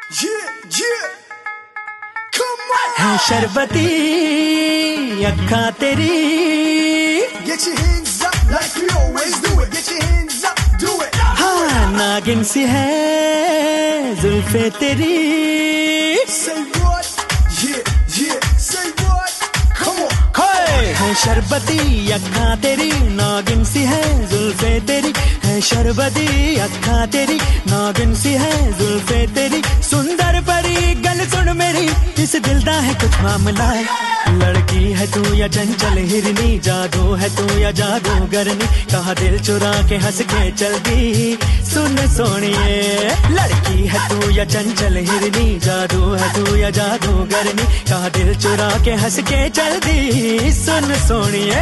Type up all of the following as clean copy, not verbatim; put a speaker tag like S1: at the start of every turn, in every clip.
S1: है शरबती अक्खा तेरी।
S2: Get your hands up like we always do it. Get your hands up, do it.
S1: हाँ नागिन सी है जुल्फे तेरी।
S2: Say what? Yeah, yeah. Say what? Come on.
S1: है शरबती अक्खा तेरी, नागिन सी है जुल्फे तेरी। है शरबती अक्खा तेरी, नागिन सी है जुल्फे तेरी। सुंदर परी गल सुन मेरी, इस दिल दा है कुछ मामला। लड़की है तू या चंचल हिरनी, जादू है तू या जादूगरनी। कहा दिल चुरा के हंस के चल दी, सुन सोनिए। लड़की है तू या चंचल हिरनी, जादू है तू या जादूगरनी। कहा दिल चुरा के हंस के चल दी, सुन सोनिए।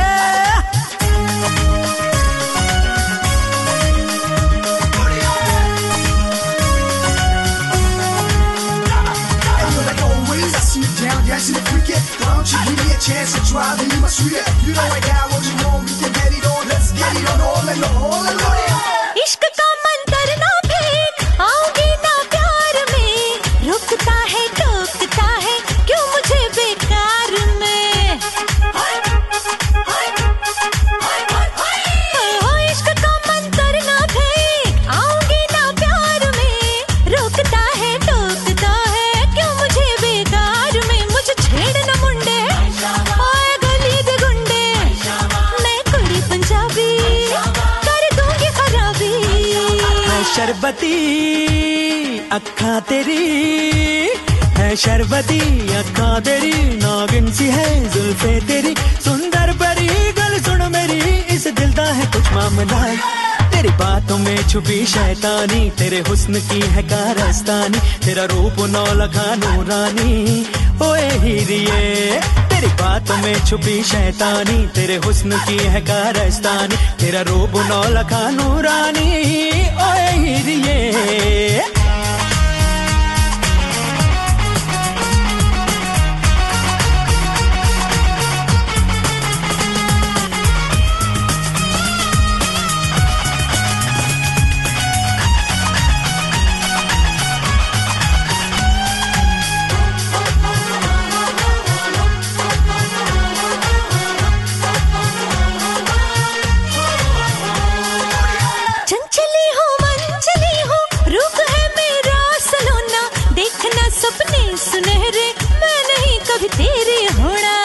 S2: Dancing the cricket, why don't you give me a chance to drive in my sweet? You know I got what you want, we can get it on. Let's get it on all and all and all.
S3: इश्क का मंतर ना फेंक, आओगे ना प्यार में। रुकता है टोकता है क्यों मुझे बेकार में। इश्क का मंतर ना फेंक, आओगे ना प्यार में। रुकता है टोकता है क्यों मुझे बेकार में। मुझे छेड़ न मुंडे, ओए गली दे गुंडे। मैं कुड़ी पंजाबी कर दूंगी खराबी।
S1: है शरबती अक्खा तेरी, है शरबती अक्खा तेरी। नागिन सी है जुल्फे तेरी, सुंदर परी गल सुन मेरी, इस दिल दा है कुछ मामला। तेरी बातों में छुपी शैतानी, तेरे हुस्न की है कारस्तानी। तेरा रूप नौलखा नूरानी, ओए हीरिये। तेरी बातों में छुपी शैतानी, तेरे हुस्न की है कारस्तानी। तेरा रूप नौलखा नूरानी, ओए हीरिये।
S3: चंचली हूँ मंचली हूँ, रूप है मेरा सलोना। देखना सपने सुनहरे, मैं नहीं कभी तेरे होना।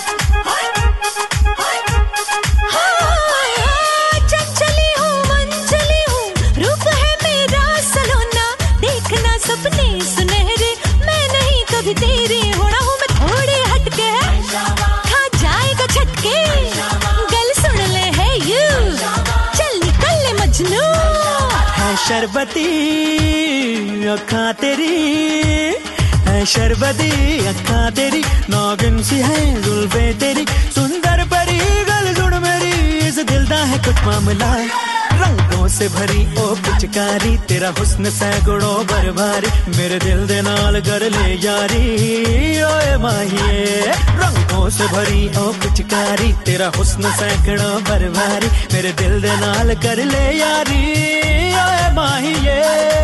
S3: चंचली हूँ मंचली हूँ, रूप है मेरा सलोना। देखना सपने सुनहरे, मैं नहीं कभी तेरे होना। हूँ मैं थोड़े हटके, खा जाएगा छटके। गल सुन ले है यू, चल निकल ले मजनू।
S1: है शरबती अक्खा तेरी, है शरबती अक्खा तेरी। नागिन सी है जुल्फे तेरी, सुंदर परी गल सुन मेरी, इस दिल दा है कुछ मामला। रंगों से भरी ओ पिचकारी, तेरा हुस्न सैकड़ों बरबारी। मेरे दिल दे नाल कर ले यारी, ओए माहिए। रंगों से भरी ओ पिचकारी, तेरा हुस्न सैकड़ों बरबारी। मेरे दिल दे नाल कर ले यारी, ओए माहिए।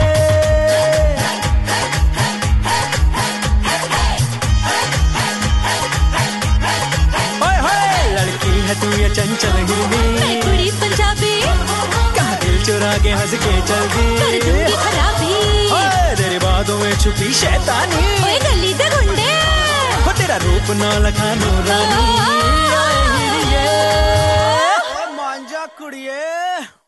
S1: लड़की है तू ये चंचल हिरनी,
S3: मैं कुड़ी पंजाबी
S1: कहा दिल चुरा के हंस के चल दी,
S3: कर दूंगी खराबी।
S1: ओए तेरी बातों में छुपी शैतानी,
S3: ओए गली दे गुंडे।
S1: हो तेरा रूप नौलखा नूरानी, ओए हीरिये।
S2: मांझा कुड़िए।